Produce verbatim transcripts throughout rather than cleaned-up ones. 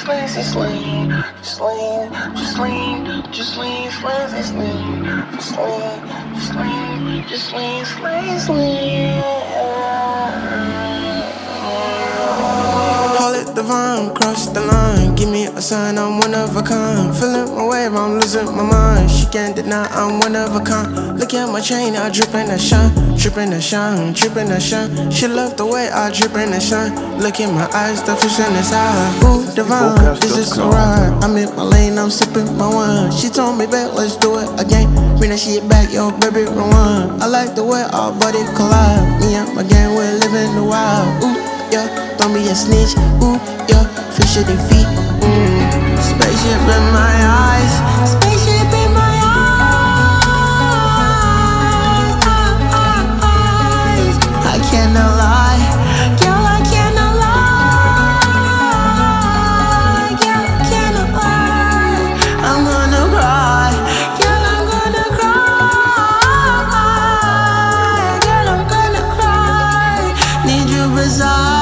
Slazy Sling, just lean, just lean, just lean, Slazy Sling, just lean, just lean, just lean, Slazy Sling. Hold it divine, cross the line. Give me a sign, I'm one of a kind. Feeling my wave, I'm losing my mind. She can't deny, I'm one of a kind. Look at my chain, I drip and I shine. Drip and I shine, drip and I shine. She love the way I drip and I shine. Look in my eyes, the fish in his eye. Ooh, divine, is this a ride? I'm in my lane, I'm sipping my wine. She told me, babe, let's do it again. Bring that shit back, yo, baby, rewind. I like the way our body collide. Me and my gang, we're living the wild. Ooh, yeah, don't be a snitch, ooh, yeah, fish at their feet, mm. Spaceship in my eyes, spaceship in my eyes, eyes. I cannot lie, girl, I cannot lie, girl, I cannot lie. I'm gonna cry, girl, I'm gonna cry, girl, I'm gonna cry. Need you beside.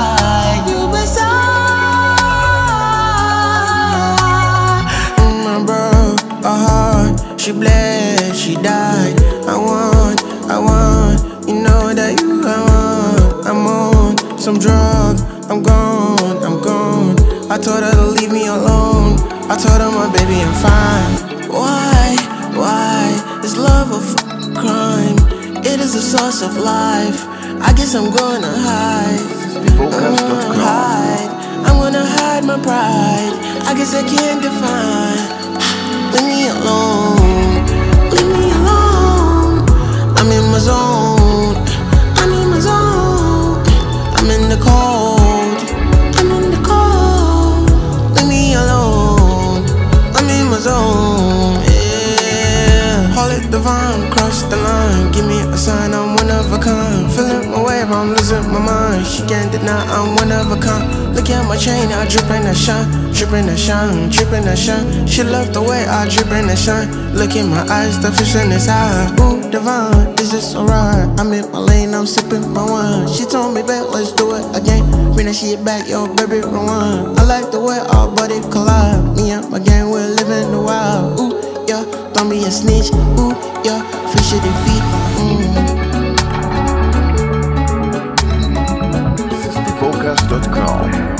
She bled, she died. I want, I want, you know that you I want. I'm on some drug, I'm gone, I'm gone. I told her to leave me alone. I told her my baby I'm fine. Why, why is love a f crime? It is the source of life. I guess I'm gonna hide. I'm gonna hide. I'm gonna hide my pride. I guess I can't define. Leave me alone, leave me alone. I'm in my zone, I'm in my zone. I'm in the cold, I'm in the cold. Leave me alone, I'm in my zone, yeah. Hold it divine, cross the line. Give me a sign, I'm one of a kind. Feeling my wave, I'm losing my mind. She can't deny, I'm one of a kind. Look at my chain, I drip and I shine. Drip and I shine, drip and I shine. She love the way I drip and I shine. Look in my eyes, the fish in his eye. Ooh, divine, is this alright? I'm in my lane, I'm sipping my wine. She told me, babe, let's do it again. Bring that shit back, yo, baby, rewind. I like the way our body collide. Me and my gang, we're living the wild. Ooh, yeah, don't be a snitch. Ooh, yeah, fish at their feet. Mm. Focus dot com